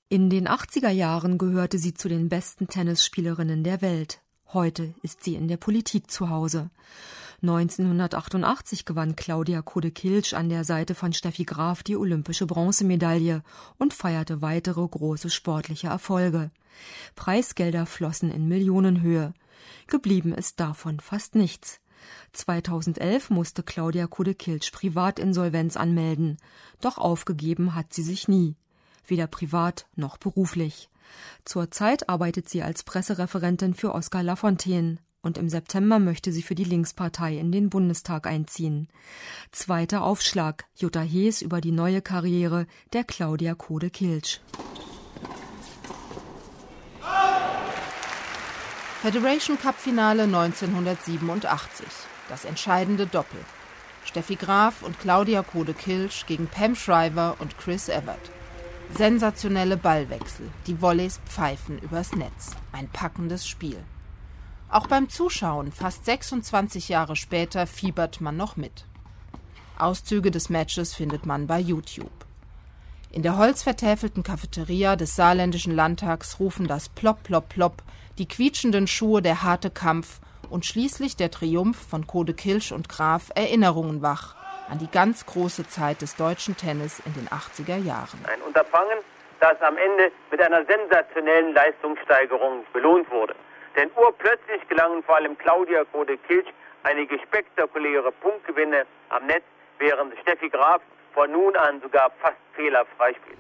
In den 80er Jahren gehörte sie zu den besten Tennisspielerinnen der Welt. Heute ist sie in der Politik zu Hause. 1988 gewann Claudia Kode-Kilsch an der Seite von Steffi Graf die olympische Bronzemedaille und feierte weitere große sportliche Erfolge. Preisgelder flossen in Millionenhöhe. Geblieben ist davon fast nichts. 2011 musste Claudia Kode-Kilsch Privatinsolvenz anmelden. Doch aufgegeben hat sie sich nie. Weder privat noch beruflich. Zurzeit arbeitet sie als Pressereferentin für Oskar Lafontaine und im September möchte sie für die Linkspartei in den Bundestag einziehen. Zweiter Aufschlag, Jutta Hees über die neue Karriere der Claudia Kode-Kilsch. Federation Cup Finale 1987. Das entscheidende Doppel. Steffi Graf und Claudia Kode-Kilsch gegen Pam Shriver und Chris Evert. Sensationelle Ballwechsel, die Volleys pfeifen übers Netz. Ein packendes Spiel. Auch beim Zuschauen, fast 26 Jahre später, fiebert man noch mit. Auszüge des Matches findet man bei YouTube. In der holzvertäfelten Cafeteria des Saarländischen Landtags rufen das Plopp, Plopp, Plopp, die quietschenden Schuhe, der harte Kampf und schließlich der Triumph von Kode-Kilsch und Graf Erinnerungen wach an die ganz große Zeit des deutschen Tennis in den 80er Jahren. Ein Unterfangen, das am Ende mit einer sensationellen Leistungssteigerung belohnt wurde. Denn urplötzlich gelangen vor allem Claudia Kode-Kilsch einige spektakuläre Punktgewinne am Netz, während Steffi Graf von nun an sogar fast fehlerfrei spielt.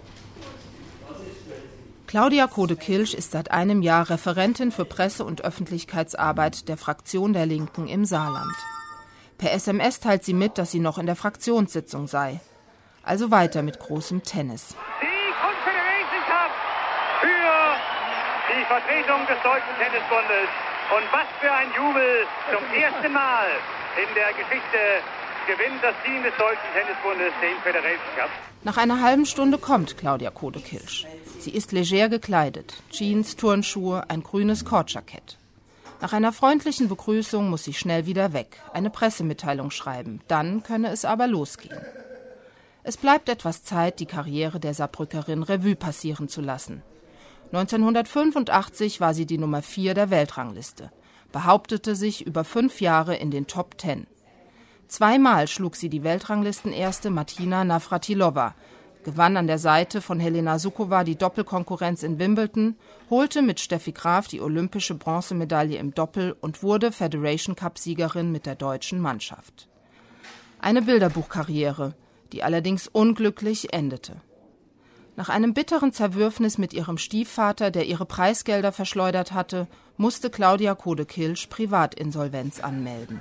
Claudia Kode-Kilsch ist seit einem Jahr Referentin für Presse- und Öffentlichkeitsarbeit der Fraktion der Linken im Saarland. Per SMS teilt sie mit, dass sie noch in der Fraktionssitzung sei. Also weiter mit großem Tennis. Die Confederation Cup für die Vertretung des Deutschen Tennisbundes. Und was für ein Jubel! Zum ersten Mal in der Geschichte gewinnt das Team des Deutschen Tennisbundes den Federation Cup. Nach einer halben Stunde kommt Claudia Kode-Kilsch. Sie ist leger gekleidet. Jeans, Turnschuhe, ein grünes Kordjackett. Nach einer freundlichen Begrüßung muss sie schnell wieder weg, eine Pressemitteilung schreiben. Dann könne es aber losgehen. Es bleibt etwas Zeit, die Karriere der Saarbrückerin Revue passieren zu lassen. 1985 war sie die Nummer 4 der Weltrangliste, behauptete sich über 5 Jahre in den Top 10. Zweimal schlug sie die Weltranglistenerste Martina Navratilova, gewann an der Seite von Helena Suková die Doppelkonkurrenz in Wimbledon, holte mit Steffi Graf die olympische Bronzemedaille im Doppel und wurde Federation-Cup-Siegerin mit der deutschen Mannschaft. Eine Bilderbuchkarriere, die allerdings unglücklich endete. Nach einem bitteren Zerwürfnis mit ihrem Stiefvater, der ihre Preisgelder verschleudert hatte, musste Claudia Kode-Kilsch Privatinsolvenz anmelden.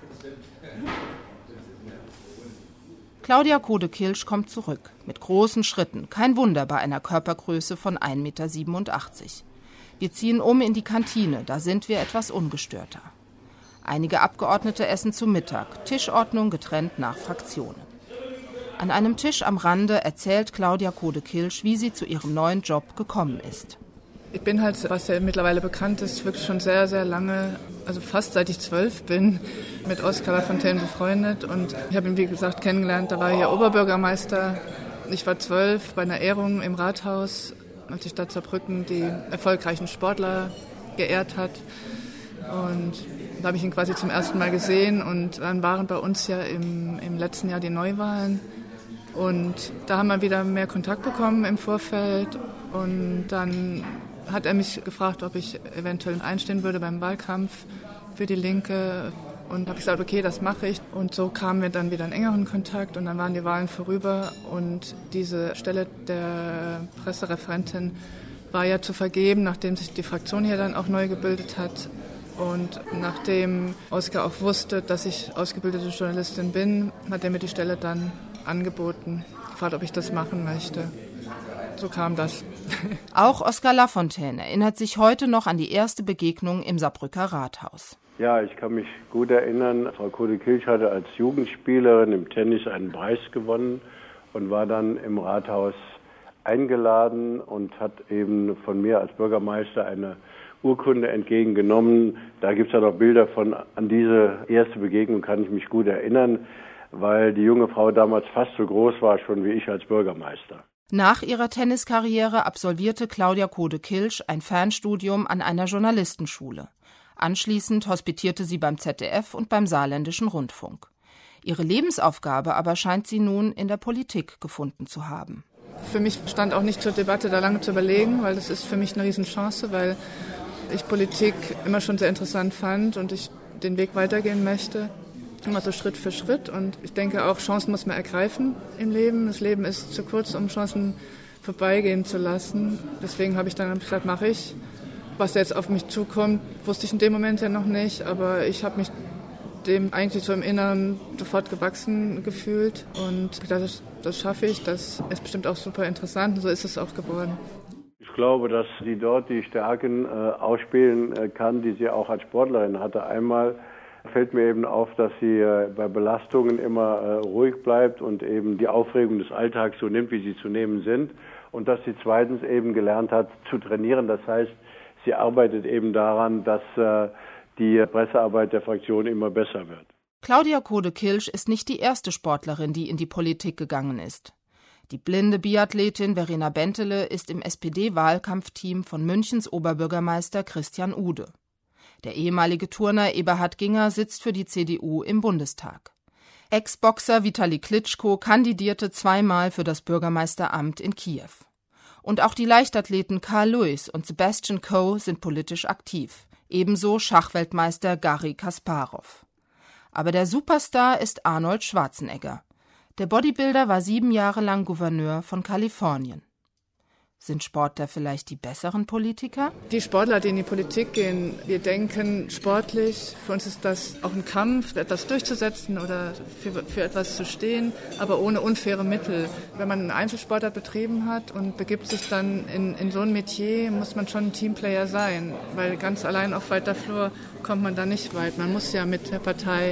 Claudia Kode-Kilsch kommt zurück, mit großen Schritten, kein Wunder bei einer Körpergröße von 1,87 Meter. Wir ziehen um in die Kantine, da sind wir etwas ungestörter. Einige Abgeordnete essen zu Mittag, Tischordnung getrennt nach Fraktionen. An einem Tisch am Rande erzählt Claudia Kode-Kilsch, wie sie zu ihrem neuen Job gekommen ist. Ich bin halt, was ja mittlerweile bekannt ist, wirklich schon sehr, sehr lange, also fast seit ich 12 bin, mit Oskar Lafontaine befreundet. Und ich habe ihn, wie gesagt, kennengelernt, da war er ja Oberbürgermeister. Ich war 12 bei einer Ehrung im Rathaus, als die Stadt Saarbrücken die erfolgreichen Sportler geehrt hat. Und da habe ich ihn quasi zum ersten Mal gesehen. Und dann waren bei uns ja im letzten Jahr die Neuwahlen. Und da haben wir wieder mehr Kontakt bekommen im Vorfeld. Und dann hat er mich gefragt, ob ich eventuell einstehen würde beim Wahlkampf für die Linke. Und habe gesagt, okay, das mache ich. Und so kamen wir dann wieder in engeren Kontakt. Und dann waren die Wahlen vorüber. Und diese Stelle der Pressereferentin war ja zu vergeben, nachdem sich die Fraktion hier dann auch neu gebildet hat. Und nachdem Oskar auch wusste, dass ich ausgebildete Journalistin bin, hat er mir die Stelle dann angeboten, gefragt, ob ich das machen möchte. So kam das. Auch Oskar Lafontaine erinnert sich heute noch an die erste Begegnung im Saarbrücker Rathaus. Ja, ich kann mich gut erinnern, Frau Kode-Kilsch hatte als Jugendspielerin im Tennis einen Preis gewonnen und war dann im Rathaus eingeladen und hat eben von mir als Bürgermeister eine Urkunde entgegengenommen. Da gibt es ja noch Bilder von. An diese erste Begegnung kann ich mich gut erinnern, weil die junge Frau damals fast so groß war schon wie ich als Bürgermeister. Nach ihrer Tenniskarriere absolvierte Claudia Kode-Kilsch ein Fernstudium an einer Journalistenschule. Anschließend hospitierte sie beim ZDF und beim Saarländischen Rundfunk. Ihre Lebensaufgabe aber scheint sie nun in der Politik gefunden zu haben. Für mich stand auch nicht zur Debatte, da lange zu überlegen, weil das ist für mich eine Riesenchance, weil ich Politik immer schon sehr interessant fand und ich den Weg weitergehen möchte. Immer so Schritt für Schritt, und ich denke auch, Chancen muss man ergreifen im Leben. Das Leben ist zu kurz, um Chancen vorbeigehen zu lassen. Deswegen habe ich dann gesagt, mache ich. Was jetzt auf mich zukommt, wusste ich in dem Moment ja noch nicht, aber ich habe mich dem eigentlich so im Inneren sofort gewachsen gefühlt und gedacht, das schaffe ich, das ist bestimmt auch super interessant, und so ist es auch geworden. Ich glaube, dass sie dort die Stärken ausspielen kann, die sie auch als Sportlerin hatte. Einmal fällt mir eben auf, dass sie bei Belastungen immer ruhig bleibt und eben die Aufregung des Alltags so nimmt, wie sie zu nehmen sind. Und dass sie zweitens eben gelernt hat zu trainieren. Das heißt, sie arbeitet eben daran, dass die Pressearbeit der Fraktion immer besser wird. Claudia Kode-Kilsch ist nicht die erste Sportlerin, die in die Politik gegangen ist. Die blinde Biathletin Verena Bentele ist im SPD-Wahlkampfteam von Münchens Oberbürgermeister Christian Ude. Der ehemalige Turner Eberhard Ginger sitzt für die CDU im Bundestag. Ex-Boxer Vitali Klitschko kandidierte 2-mal für das Bürgermeisteramt in Kiew. Und auch die Leichtathleten Carl Lewis und Sebastian Coe sind politisch aktiv, ebenso Schachweltmeister Garry Kasparow. Aber der Superstar ist Arnold Schwarzenegger. Der Bodybuilder war 7 Jahre lang Gouverneur von Kalifornien. Sind Sportler vielleicht die besseren Politiker? Die Sportler, die in die Politik gehen, wir denken sportlich, für uns ist das auch ein Kampf, etwas durchzusetzen oder für etwas zu stehen, aber ohne unfaire Mittel. Wenn man einen Einzelsportart betrieben hat und begibt sich dann in so ein Metier, muss man schon ein Teamplayer sein, weil ganz allein auf weiter Flur kommt man da nicht weit. Man muss ja mit der Partei,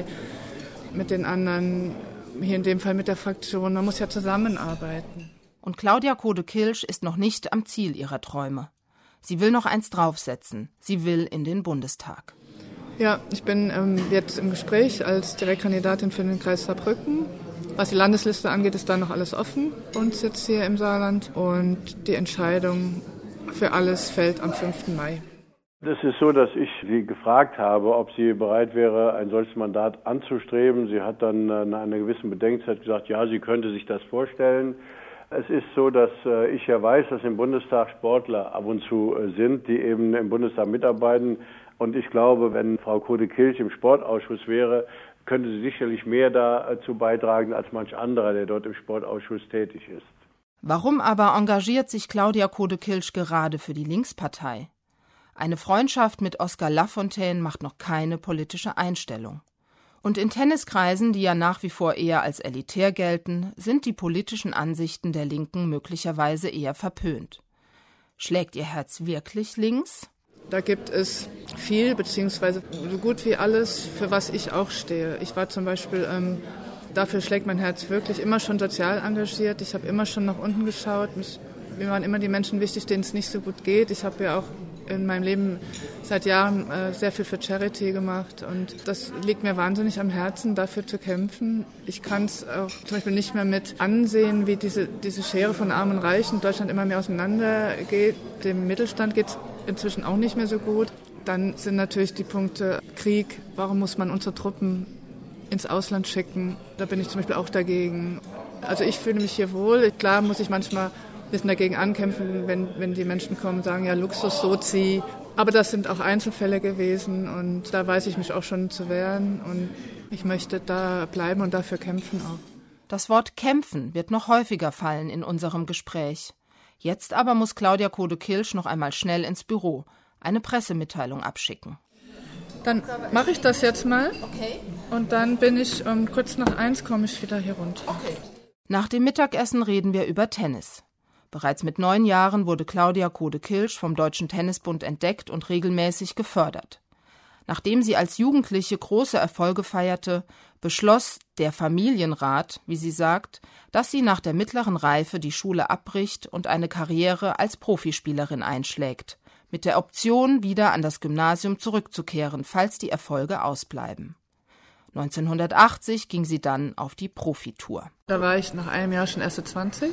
mit den anderen, hier in dem Fall mit der Fraktion, man muss ja zusammenarbeiten. Und Claudia Kode-Kilsch ist noch nicht am Ziel ihrer Träume. Sie will noch eins draufsetzen. Sie will in den Bundestag. Ja, ich bin jetzt im Gespräch als Direktkandidatin für den Kreis Saarbrücken. Was die Landesliste angeht, ist da noch alles offen bei uns jetzt hier im Saarland. Und die Entscheidung für alles fällt am 5. Mai. Es ist so, dass ich sie gefragt habe, ob sie bereit wäre, ein solches Mandat anzustreben. Sie hat dann nach einer gewissen Bedenkzeit gesagt, ja, sie könnte sich das vorstellen. Es ist so, dass ich ja weiß, dass im Bundestag Sportler ab und zu sind, die eben im Bundestag mitarbeiten. Und ich glaube, wenn Frau Kode-Kilsch im Sportausschuss wäre, könnte sie sicherlich mehr dazu beitragen als manch anderer, der dort im Sportausschuss tätig ist. Warum aber engagiert sich Claudia Kode-Kilsch gerade für die Linkspartei? Eine Freundschaft mit Oskar Lafontaine macht noch keine politische Einstellung. Und in Tenniskreisen, die ja nach wie vor eher als elitär gelten, sind die politischen Ansichten der Linken möglicherweise eher verpönt. Schlägt ihr Herz wirklich links? Da gibt es viel, beziehungsweise so gut wie alles, für was ich auch stehe. Ich war zum Beispiel, dafür schlägt mein Herz wirklich, immer schon sozial engagiert. Ich habe immer schon nach unten geschaut. Mir waren immer die Menschen wichtig, denen es nicht so gut geht. Ich habe ja auch in meinem Leben seit Jahren sehr viel für Charity gemacht, und das liegt mir wahnsinnig am Herzen, dafür zu kämpfen. Ich kann es auch zum Beispiel nicht mehr mit ansehen, wie diese Schere von Arm und Reich in Deutschland immer mehr auseinandergeht. Dem Mittelstand geht es inzwischen auch nicht mehr so gut. Dann sind natürlich die Punkte Krieg, warum muss man unsere Truppen ins Ausland schicken? Da bin ich zum Beispiel auch dagegen. Also ich fühle mich hier wohl. Klar muss ich manchmal ein bisschen dagegen ankämpfen, wenn die Menschen kommen und sagen, ja, Luxus-Sozi. Aber das sind auch Einzelfälle gewesen, und da weiß ich mich auch schon zu wehren, und ich möchte da bleiben und dafür kämpfen auch. Das Wort kämpfen wird noch häufiger fallen in unserem Gespräch. Jetzt aber muss Claudia Kode-Kilsch noch einmal schnell ins Büro, eine Pressemitteilung abschicken. Dann mache ich das jetzt mal, okay. Und dann bin ich kurz nach 1 komme ich wieder hier runter. Okay. Nach dem Mittagessen reden wir über Tennis. Bereits mit 9 Jahren wurde Claudia Kode-Kilsch vom Deutschen Tennisbund entdeckt und regelmäßig gefördert. Nachdem sie als Jugendliche große Erfolge feierte, beschloss der Familienrat, wie sie sagt, dass sie nach der mittleren Reife die Schule abbricht und eine Karriere als Profispielerin einschlägt, mit der Option, wieder an das Gymnasium zurückzukehren, falls die Erfolge ausbleiben. 1980 ging sie dann auf die Profitour. Da war ich nach einem Jahr schon erste 20.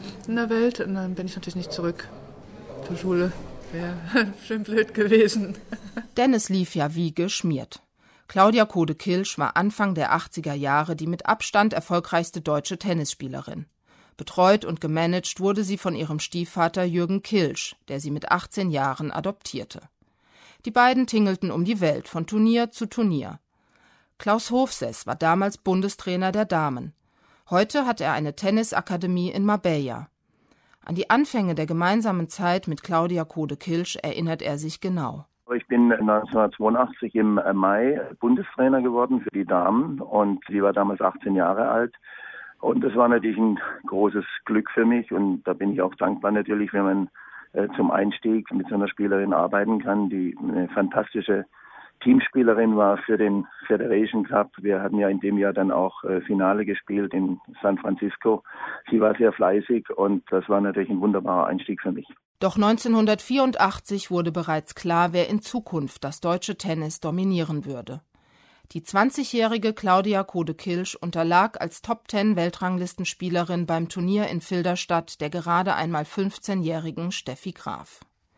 in der Welt. Und dann bin ich natürlich nicht zurück zur Schule. Wäre schön blöd gewesen. Denn es lief ja wie geschmiert. Claudia Kode-Kilsch war Anfang der 80er Jahre die mit Abstand erfolgreichste deutsche Tennisspielerin. Betreut und gemanagt wurde sie von ihrem Stiefvater Jürgen Kilsch, der sie mit 18 Jahren adoptierte. Die beiden tingelten um die Welt, von Turnier zu Turnier. Klaus Hofsess war damals Bundestrainer der Damen. Heute hat er eine Tennisakademie in Marbella. An die Anfänge der gemeinsamen Zeit mit Claudia Kode-Kilsch erinnert er sich genau. Ich bin 1982 im Mai Bundestrainer geworden für die Damen und sie war damals 18 Jahre alt. Und das war natürlich ein großes Glück für mich und da bin ich auch dankbar natürlich, wenn man zum Einstieg mit so einer Spielerin arbeiten kann, die eine fantastische Teamspielerin war für den Federation Cup. Wir hatten ja in dem Jahr dann auch Finale gespielt in San Francisco. Sie war sehr fleißig und das war natürlich ein wunderbarer Einstieg für mich. Doch 1984 wurde bereits klar, wer in Zukunft das deutsche Tennis dominieren würde. Die 20-jährige Claudia Kode-Kilsch unterlag als Top-10-Weltranglistenspielerin beim Turnier in Filderstadt der gerade einmal 15-jährigen Steffi Graf.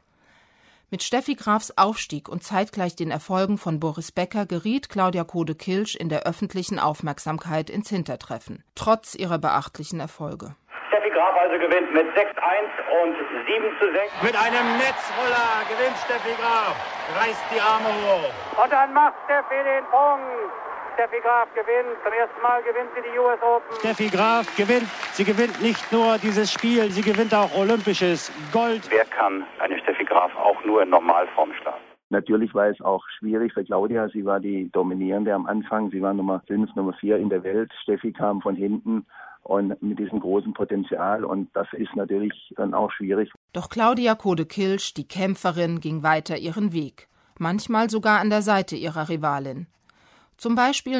Mit Steffi Grafs Aufstieg und zeitgleich den Erfolgen von Boris Becker geriet Claudia Kode-Kilsch in der öffentlichen Aufmerksamkeit ins Hintertreffen, trotz ihrer beachtlichen Erfolge. Steffi Graf also gewinnt mit 6-1 und 7-6. Mit einem Netzroller gewinnt Steffi Graf, reißt die Arme hoch. Und dann macht Steffi den Punkt. Steffi Graf gewinnt. Zum ersten Mal gewinnt sie die US Open. Steffi Graf gewinnt. Sie gewinnt nicht nur dieses Spiel, sie gewinnt auch olympisches Gold. Wer kann eine Steffi Graf auch nur in Normalform schlagen? Natürlich war es auch schwierig für Claudia. Sie war die Dominierende am Anfang. Sie war Nummer 5, Nummer 4 in der Welt. Steffi kam von hinten und mit diesem großen Potenzial. Und das ist natürlich dann auch schwierig. Doch Claudia Kode-Kilsch, die Kämpferin, ging weiter ihren Weg. Manchmal sogar an der Seite ihrer Rivalin. Zum Beispiel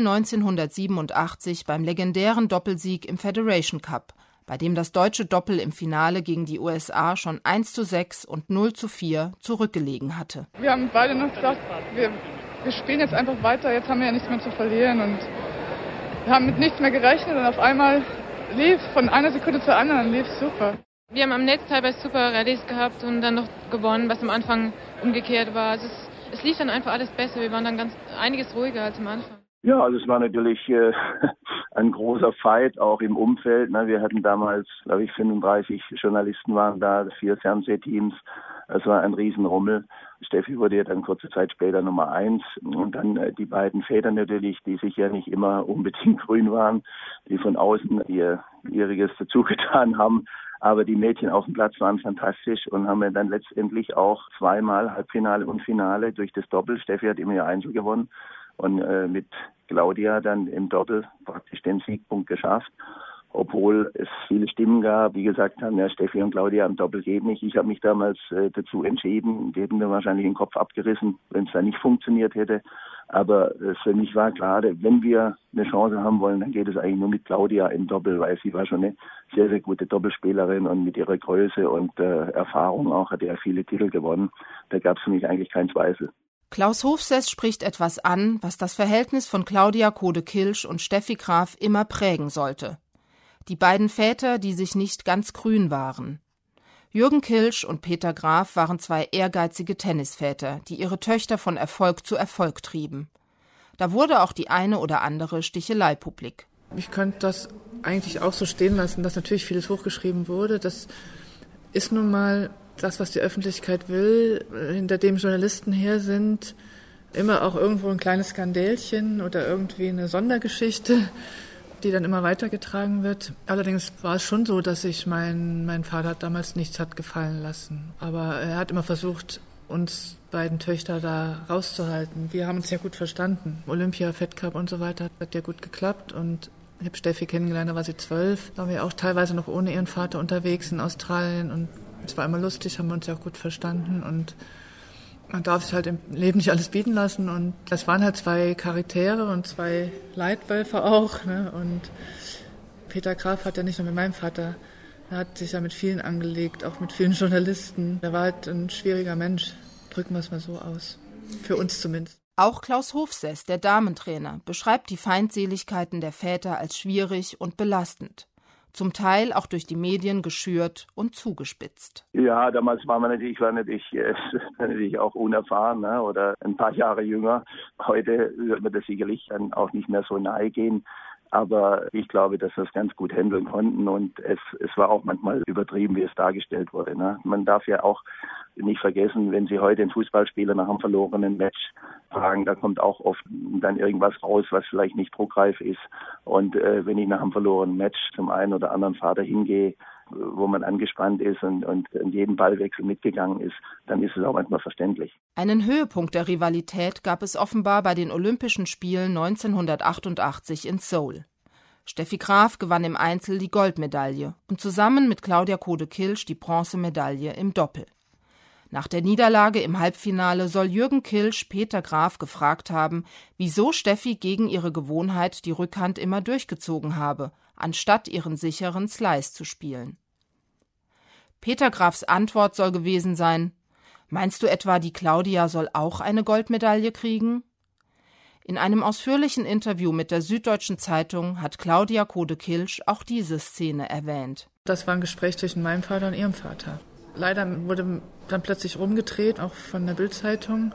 1987 beim legendären Doppelsieg im Federation Cup, bei dem das deutsche Doppel im Finale gegen die USA schon 1:6 und 0:4 zurückgelegen hatte. Wir haben beide noch gesagt, wir spielen jetzt einfach weiter, jetzt haben wir ja nichts mehr zu verlieren. Und wir haben mit nichts mehr gerechnet und auf einmal lief von einer Sekunde zur anderen, lief super. Wir haben am Netz teilweise super Rallyes gehabt und dann noch gewonnen, was am Anfang umgekehrt war. Also es lief dann einfach alles besser. Wir waren dann einiges ruhiger als am Anfang. Ja, also es war natürlich ein großer Fight, auch im Umfeld. Wir hatten damals, glaube ich, 35 Journalisten waren da, 4 Fernsehteams. Es war ein Riesenrummel. Steffi wurde ja dann kurze Zeit später Nummer 1. Und dann die beiden Väter natürlich, die sich ja nicht immer unbedingt grün waren, die von außen ihr ihriges dazugetan haben. Aber die Mädchen auf dem Platz waren fantastisch und haben ja dann letztendlich auch zweimal Halbfinale und Finale durch das Doppel. Steffi hat immer ihr Einzel gewonnen und mit Claudia dann im Doppel praktisch den Siegpunkt geschafft. Obwohl es viele Stimmen gab, die gesagt haben, ja, Steffi und Claudia am Doppel geht nicht. Ich habe mich damals dazu entschieden, die hätten mir wahrscheinlich den Kopf abgerissen, wenn es da nicht funktioniert hätte. Aber für mich war klar, wenn wir eine Chance haben wollen, dann geht es eigentlich nur mit Claudia im Doppel, weil sie war schon eine sehr, sehr gute Doppelspielerin und mit ihrer Größe und Erfahrung auch hat er viele Titel gewonnen. Da gab es für mich eigentlich keinen Zweifel. Klaus Hofsess spricht etwas an, was das Verhältnis von Claudia Kode-Kilsch und Steffi Graf immer prägen sollte. Die beiden Väter, die sich nicht ganz grün waren. Jürgen Kilsch und Peter Graf waren 2 ehrgeizige Tennisväter, die ihre Töchter von Erfolg zu Erfolg trieben. Da wurde auch die eine oder andere Stichelei publik. Ich könnte das eigentlich auch so stehen lassen, dass natürlich vieles hochgeschrieben wurde. Das ist nun mal das, was die Öffentlichkeit will, hinter dem Journalisten her sind. Immer auch irgendwo ein kleines Skandälchen oder irgendwie eine Sondergeschichte, die dann immer weitergetragen wird. Allerdings war es schon so, dass sich mein Vater damals nichts hat gefallen lassen. Aber er hat immer versucht, uns beiden Töchter da rauszuhalten. Wir haben uns ja gut verstanden. Olympia, Fed Cup und so weiter hat ja gut geklappt. Und ich habe Steffi kennengelernt, da war sie 12. Da waren wir auch teilweise noch ohne ihren Vater unterwegs in Australien. Und es war immer lustig, haben wir uns ja auch gut verstanden. Und man darf sich halt im Leben nicht alles bieten lassen. Und das waren halt 2 Charaktere und 2 Leitwölfe auch. Ne? Und Peter Graf hat ja nicht nur mit meinem Vater, er hat sich ja mit vielen angelegt, auch mit vielen Journalisten. Er war halt ein schwieriger Mensch, drücken wir es mal so aus. Für uns zumindest. Auch Klaus Hofsess, der Damentrainer, beschreibt die Feindseligkeiten der Väter als schwierig und belastend. zum Teil auch durch die Medien geschürt und zugespitzt. Ja, damals war natürlich auch unerfahren, ne, oder ein paar Jahre jünger. Heute wird mir das sicherlich dann auch nicht mehr so nahe gehen. Aber ich glaube, dass wir es ganz gut handeln konnten und es war auch manchmal übertrieben, wie es dargestellt wurde. Ne? Man darf ja auch nicht vergessen, wenn Sie heute einen Fußballspieler nach einem verlorenen Match fragen, da kommt auch oft dann irgendwas raus, was vielleicht nicht druckreif ist. Und wenn ich nach einem verlorenen Match zum einen oder anderen Vater hingehe, wo man angespannt ist und in jeden Ballwechsel mitgegangen ist, dann ist es auch manchmal verständlich. Einen Höhepunkt der Rivalität gab es offenbar bei den Olympischen Spielen 1988 in Seoul. Steffi Graf gewann im Einzel die Goldmedaille und zusammen mit Claudia Kode-Kilsch die Bronzemedaille im Doppel. Nach der Niederlage im Halbfinale soll Jürgen Kilsch Peter Graf gefragt haben, wieso Steffi gegen ihre Gewohnheit die Rückhand immer durchgezogen habe, anstatt ihren sicheren Slice zu spielen. Peter Grafs Antwort soll gewesen sein: Meinst du etwa, die Claudia soll auch eine Goldmedaille kriegen? In einem ausführlichen Interview mit der Süddeutschen Zeitung hat Claudia Kode-Kilsch auch diese Szene erwähnt. Das war ein Gespräch zwischen meinem Vater und ihrem Vater. Leider wurde dann plötzlich rumgedreht, auch von der Bild-Zeitung.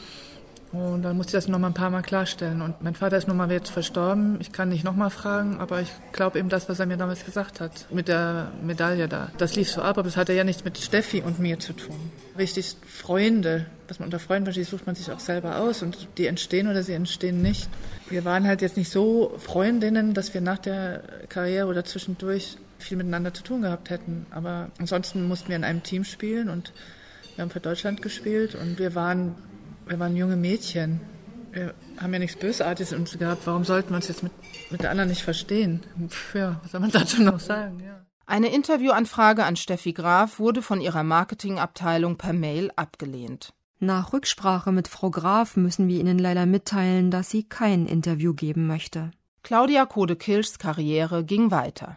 Und dann musste ich das noch mal ein paar Mal klarstellen. Und mein Vater ist nun mal jetzt verstorben. Ich kann nicht noch mal fragen, aber ich glaube eben das, was er mir damals gesagt hat, mit der Medaille da. Das lief so ab, aber das hatte ja nichts mit Steffi und mir zu tun. Richtig Freunde, was man unter Freunden versteht, sucht man sich auch selber aus. Und die entstehen oder sie entstehen nicht. Wir waren halt jetzt nicht so Freundinnen, dass wir nach der Karriere oder zwischendurch viel miteinander zu tun gehabt hätten. Aber ansonsten mussten wir in einem Team spielen und wir haben für Deutschland gespielt und wir waren junge Mädchen. Wir haben ja nichts Bösartiges in uns gehabt. Warum sollten wir uns jetzt mit der anderen nicht verstehen? Ja, was soll man dazu noch sagen? Ja. Eine Interviewanfrage an Steffi Graf wurde von ihrer Marketingabteilung per Mail abgelehnt. Nach Rücksprache mit Frau Graf müssen wir Ihnen leider mitteilen, dass sie kein Interview geben möchte. Claudia Kode-Kilschs Karriere ging weiter.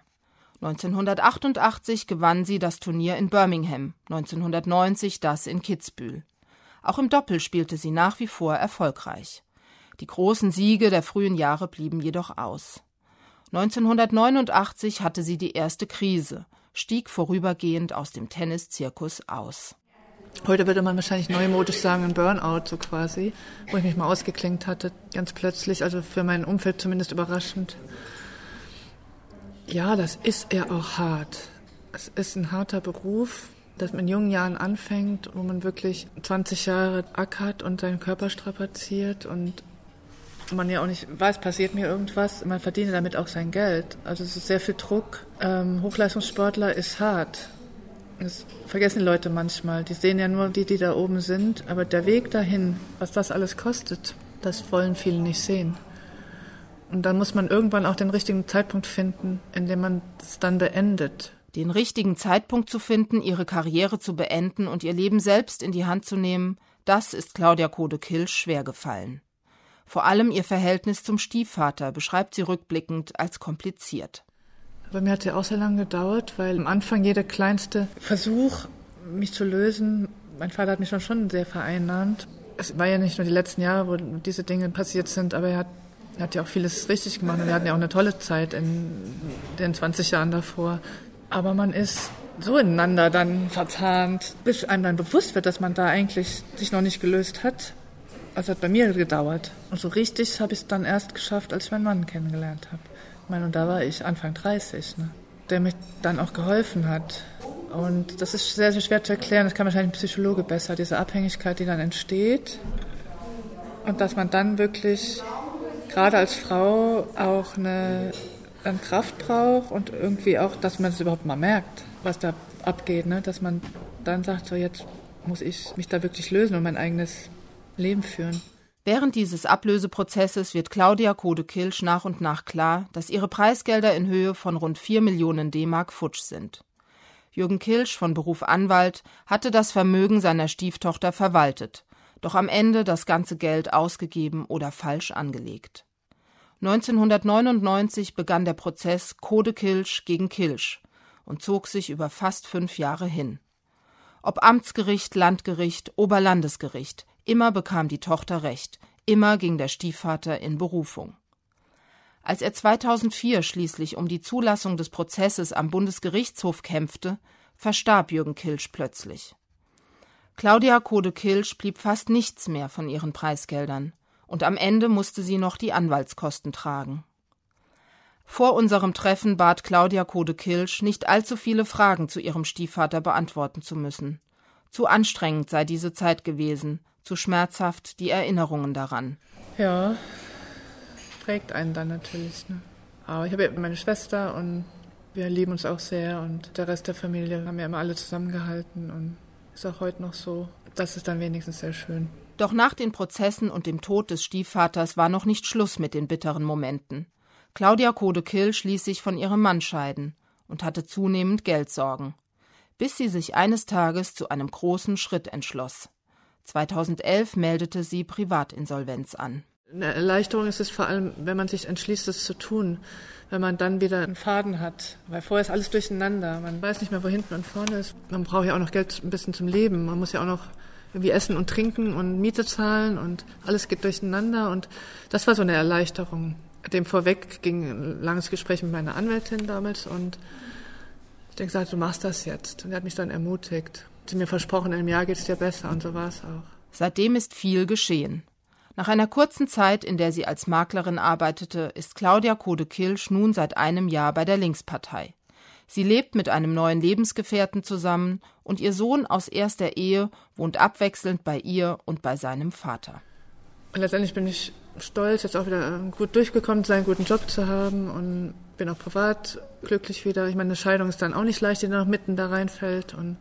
1988 gewann sie das Turnier in Birmingham, 1990 das in Kitzbühel. Auch im Doppel spielte sie nach wie vor erfolgreich. Die großen Siege der frühen Jahre blieben jedoch aus. 1989 hatte sie die erste Krise, stieg vorübergehend aus dem Tenniszirkus aus. Heute würde man wahrscheinlich neumodisch sagen, ein Burnout so quasi, wo ich mich mal ausgeklinkt hatte, ganz plötzlich, also für mein Umfeld zumindest überraschend. Ja, das ist ja auch hart. Es ist ein harter Beruf, dass man in jungen Jahren anfängt, wo man wirklich 20 Jahre ackert und seinen Körper strapaziert und man ja auch nicht weiß, passiert mir irgendwas. Man verdient damit auch sein Geld. Also es ist sehr viel Druck. Hochleistungssportler ist hart. Das vergessen die Leute manchmal. Die sehen ja nur die da oben sind. Aber der Weg dahin, was das alles kostet, das wollen viele nicht sehen. Und dann muss man irgendwann auch den richtigen Zeitpunkt finden, in dem man es dann beendet. Den richtigen Zeitpunkt zu finden, ihre Karriere zu beenden und ihr Leben selbst in die Hand zu nehmen, das ist Claudia Kode-Kilsch schwer gefallen. Vor allem ihr Verhältnis zum Stiefvater beschreibt sie rückblickend als kompliziert. Bei mir hat es ja auch sehr lange gedauert, weil am Anfang jeder kleinste Versuch, mich zu lösen, mein Vater hat mich schon sehr vereinnahmt. Es war ja nicht nur die letzten Jahre, wo diese Dinge passiert sind, aber er hat ja auch vieles richtig gemacht und wir hatten ja auch eine tolle Zeit in den 20 Jahren davor. Aber man ist so ineinander dann verzahnt, bis einem dann bewusst wird, dass man da eigentlich sich noch nicht gelöst hat. Also hat bei mir gedauert. Und so richtig habe ich es dann erst geschafft, als ich meinen Mann kennengelernt habe. Ich meine, und da war ich Anfang 30, ne? Der mir dann auch geholfen hat. Und das ist sehr, sehr schwer zu erklären. Das kann wahrscheinlich ein Psychologe besser, diese Abhängigkeit, die dann entsteht. Und dass man dann wirklich, gerade als Frau, auch eine Kraft braucht und irgendwie auch, dass man es überhaupt mal merkt, was da abgeht, ne? Dass man dann sagt, so jetzt muss ich mich da wirklich lösen und mein eigenes Leben führen. Während dieses Ablöseprozesses wird Claudia Kode-Kilsch nach und nach klar, dass ihre Preisgelder in Höhe von rund 4 Millionen D-Mark futsch sind. Jürgen Kilsch, von Beruf Anwalt, hatte das Vermögen seiner Stieftochter verwaltet, doch am Ende das ganze Geld ausgegeben oder falsch angelegt. 1999 begann der Prozess Kode-Kilsch gegen Kilsch und zog sich über fast 5 Jahre hin. Ob Amtsgericht, Landgericht, Oberlandesgericht, immer bekam die Tochter Recht, immer ging der Stiefvater in Berufung. Als er 2004 schließlich um die Zulassung des Prozesses am Bundesgerichtshof kämpfte, verstarb Jürgen Kilsch plötzlich. Claudia Kode-Kilsch blieb fast nichts mehr von ihren Preisgeldern und am Ende musste sie noch die Anwaltskosten tragen. Vor unserem Treffen bat Claudia Kode-Kilsch, nicht allzu viele Fragen zu ihrem Stiefvater beantworten zu müssen. Zu anstrengend sei diese Zeit gewesen, zu schmerzhaft die Erinnerungen daran. Ja, prägt einen dann natürlich. Ne? Aber ich habe ja meine Schwester und wir lieben uns auch sehr und der Rest der Familie haben ja immer alle zusammengehalten und ist auch heute noch so. Das ist dann wenigstens sehr schön. Doch nach den Prozessen und dem Tod des Stiefvaters war noch nicht Schluss mit den bitteren Momenten. Claudia Kode-Kilsch ließ sich von ihrem Mann scheiden und hatte zunehmend Geldsorgen, bis sie sich eines Tages zu einem großen Schritt entschloss. 2011 meldete sie Privatinsolvenz an. Eine Erleichterung ist es vor allem, wenn man sich entschließt, es zu tun, wenn man dann wieder einen Faden hat. Weil vorher ist alles durcheinander. Man weiß nicht mehr, wo hinten und vorne ist. Man braucht ja auch noch Geld ein bisschen zum Leben. Man muss ja auch noch irgendwie essen und trinken und Miete zahlen und alles geht durcheinander. Und das war so eine Erleichterung. Dem vorweg ging ein langes Gespräch mit meiner Anwältin damals und ich habe gesagt, du machst das jetzt. Und er hat mich dann ermutigt. Sie hat mir versprochen, in einem Jahr geht es dir besser und so war es auch. Seitdem ist viel geschehen. Nach einer kurzen Zeit, in der sie als Maklerin arbeitete, ist Claudia Kode-Kilsch nun seit einem Jahr bei der Linkspartei. Sie lebt mit einem neuen Lebensgefährten zusammen und ihr Sohn aus erster Ehe wohnt abwechselnd bei ihr und bei seinem Vater. Und letztendlich bin ich stolz, jetzt auch wieder gut durchgekommen zu sein, einen guten Job zu haben und bin auch privat glücklich wieder. Ich meine, eine Scheidung ist dann auch nicht leicht, die noch mitten da reinfällt und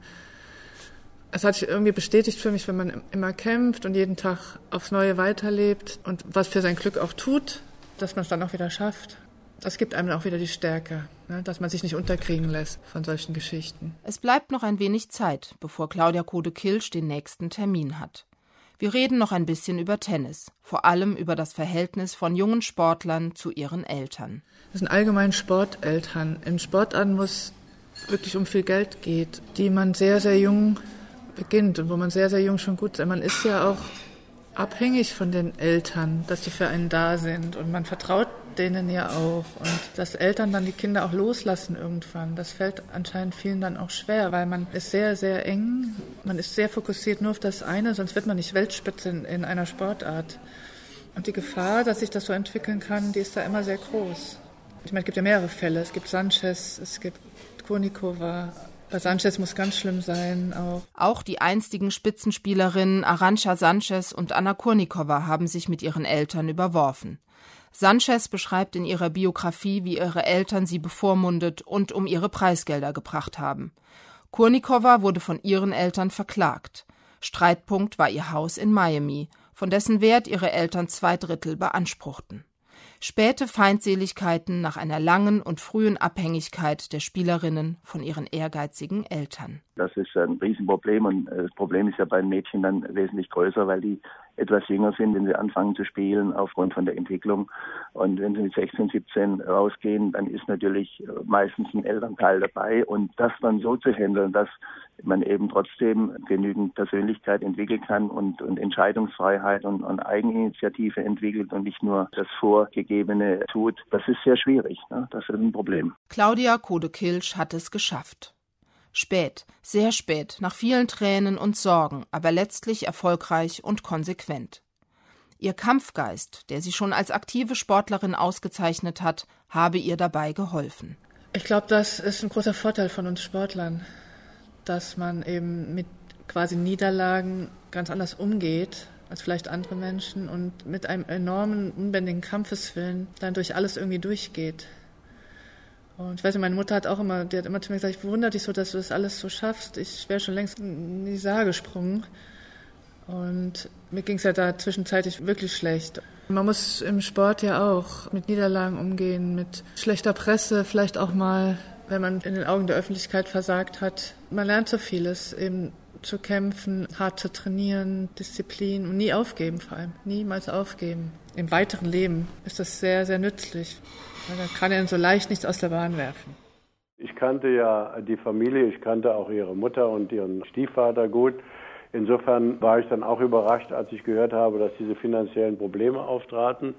es hat sich irgendwie bestätigt für mich, wenn man immer kämpft und jeden Tag aufs Neue weiterlebt und was für sein Glück auch tut, dass man es dann auch wieder schafft. Das gibt einem auch wieder die Stärke, ne, dass man sich nicht unterkriegen lässt von solchen Geschichten. Es bleibt noch ein wenig Zeit, bevor Claudia Kode-Kilsch den nächsten Termin hat. Wir reden noch ein bisschen über Tennis, vor allem über das Verhältnis von jungen Sportlern zu ihren Eltern. Das sind allgemein Sporteltern. In Sportarten, wo es wirklich um viel Geld geht, die man sehr, sehr jung beginnt und wo man sehr, sehr jung schon gut ist. Man ist ja auch abhängig von den Eltern, dass die für einen da sind und man vertraut denen ja auch und dass Eltern dann die Kinder auch loslassen irgendwann, das fällt anscheinend vielen dann auch schwer, weil man ist sehr, sehr eng, man ist sehr fokussiert nur auf das eine, sonst wird man nicht Weltspitze in einer Sportart. Und die Gefahr, dass sich das so entwickeln kann, die ist da immer sehr groß. Ich meine, es gibt ja mehrere Fälle, es gibt Sanchez, es gibt Kurnikova. Bei Sanchez muss ganz schlimm sein. Auch die einstigen Spitzenspielerinnen Arantxa Sanchez und Anna Kurnikova haben sich mit ihren Eltern überworfen. Sanchez beschreibt in ihrer Biografie, wie ihre Eltern sie bevormundet und um ihre Preisgelder gebracht haben. Kurnikova wurde von ihren Eltern verklagt. Streitpunkt war ihr Haus in Miami, von dessen Wert ihre Eltern 2/3 beanspruchten. Späte Feindseligkeiten nach einer langen und frühen Abhängigkeit der Spielerinnen von ihren ehrgeizigen Eltern. Das ist ein Riesenproblem und das Problem ist ja bei den Mädchen dann wesentlich größer, weil die etwas jünger sind, wenn sie anfangen zu spielen aufgrund von der Entwicklung. Und wenn sie mit 16, 17 rausgehen, dann ist natürlich meistens ein Elternteil dabei. Und das dann so zu handeln, dass man eben trotzdem genügend Persönlichkeit entwickeln kann und Entscheidungsfreiheit und Eigeninitiative entwickelt und nicht nur das Vorgegebene tut, das ist sehr schwierig. Ne? Das ist ein Problem. Claudia Kode-Kilsch hat es geschafft. Spät, sehr spät, nach vielen Tränen und Sorgen, aber letztlich erfolgreich und konsequent. Ihr Kampfgeist, der sie schon als aktive Sportlerin ausgezeichnet hat, habe ihr dabei geholfen. Ich glaube, das ist ein großer Vorteil von uns Sportlern, dass man eben mit quasi Niederlagen ganz anders umgeht als vielleicht andere Menschen und mit einem enormen, unbändigen Kampfeswillen dann durch alles irgendwie durchgeht. Und ich weiß nicht, meine Mutter hat immer zu mir gesagt, ich bewundere dich so, dass du das alles so schaffst. Ich wäre schon längst in die Saar gesprungen. Und mir ging es ja da zwischenzeitlich wirklich schlecht. Man muss im Sport ja auch mit Niederlagen umgehen, mit schlechter Presse, vielleicht auch mal, wenn man in den Augen der Öffentlichkeit versagt hat. Man lernt so vieles, eben zu kämpfen, hart zu trainieren, Disziplin und nie aufgeben vor allem, niemals aufgeben. Im weiteren Leben ist das sehr, sehr nützlich. Da kann er so leicht nichts aus der Bahn werfen. Ich kannte ja die Familie, ich kannte auch ihre Mutter und ihren Stiefvater gut. Insofern war ich dann auch überrascht, als ich gehört habe, dass diese finanziellen Probleme auftraten.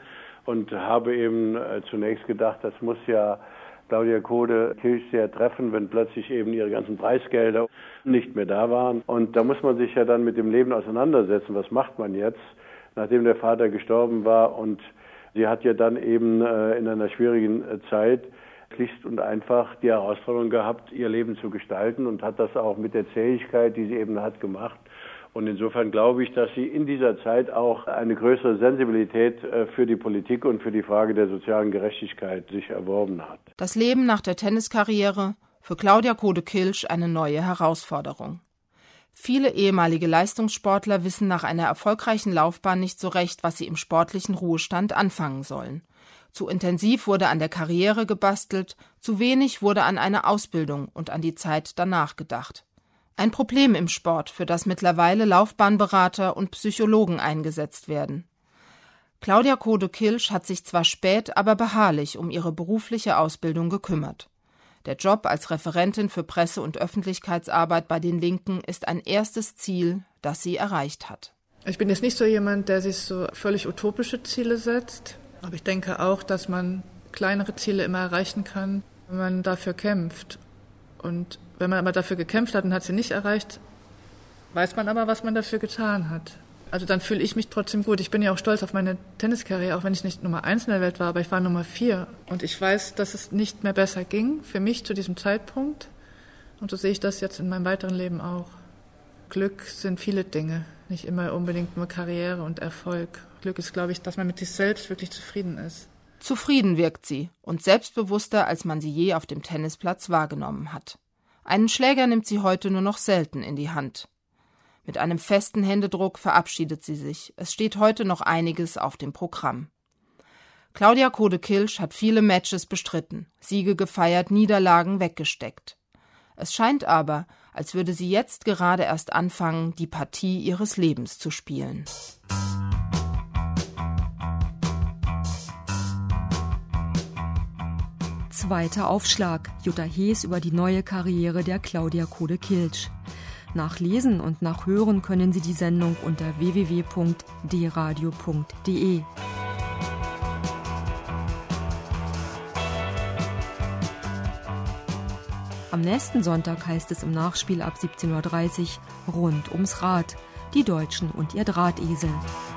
und habe eben zunächst gedacht, das muss ja Claudia Kode-Kilch sehr treffen, wenn plötzlich eben ihre ganzen Preisgelder nicht mehr da waren. Und da muss man sich ja dann mit dem Leben auseinandersetzen. Was macht man jetzt, nachdem der Vater gestorben war? Und sie hat ja dann eben in einer schwierigen Zeit schlicht und einfach die Herausforderung gehabt, ihr Leben zu gestalten und hat das auch mit der Zähigkeit, die sie eben hat, gemacht. Und insofern glaube ich, dass sie in dieser Zeit auch eine größere Sensibilität für die Politik und für die Frage der sozialen Gerechtigkeit sich erworben hat. Das Leben nach der Tenniskarriere, für Claudia Kode-Kilch eine neue Herausforderung. Viele ehemalige Leistungssportler wissen nach einer erfolgreichen Laufbahn nicht so recht, was sie im sportlichen Ruhestand anfangen sollen. Zu intensiv wurde an der Karriere gebastelt, zu wenig wurde an eine Ausbildung und an die Zeit danach gedacht. Ein Problem im Sport, für das mittlerweile Laufbahnberater und Psychologen eingesetzt werden. Claudia Kode-Kilch hat sich zwar spät, aber beharrlich um ihre berufliche Ausbildung gekümmert. Der Job als Referentin für Presse- und Öffentlichkeitsarbeit bei den Linken ist ein erstes Ziel, das sie erreicht hat. Ich bin jetzt nicht so jemand, der sich so völlig utopische Ziele setzt, aber ich denke auch, dass man kleinere Ziele immer erreichen kann, wenn man dafür kämpft. Und wenn man aber dafür gekämpft hat und hat sie nicht erreicht, weiß man aber, was man dafür getan hat. Also dann fühle ich mich trotzdem gut. Ich bin ja auch stolz auf meine Tenniskarriere, auch wenn ich nicht Nummer 1 in der Welt war, aber ich war Nummer 4. Und ich weiß, dass es nicht mehr besser ging für mich zu diesem Zeitpunkt. Und so sehe ich das jetzt in meinem weiteren Leben auch. Glück sind viele Dinge, nicht immer unbedingt nur Karriere und Erfolg. Glück ist, glaube ich, dass man mit sich selbst wirklich zufrieden ist. Zufrieden wirkt sie und selbstbewusster, als man sie je auf dem Tennisplatz wahrgenommen hat. Einen Schläger nimmt sie heute nur noch selten in die Hand. Mit einem festen Händedruck verabschiedet sie sich. Es steht heute noch einiges auf dem Programm. Claudia Kode-Kilch hat viele Matches bestritten, Siege gefeiert, Niederlagen weggesteckt. Es scheint aber, als würde sie jetzt gerade erst anfangen, die Partie ihres Lebens zu spielen. Zweiter Aufschlag. Jutta Hees über die neue Karriere der Claudia Kode-Kilch. Nachlesen und nachhören können Sie die Sendung unter www.dradio.de. Am nächsten Sonntag heißt es im Nachspiel ab 17:30 Uhr rund ums Rad, die Deutschen und ihr Drahtesel.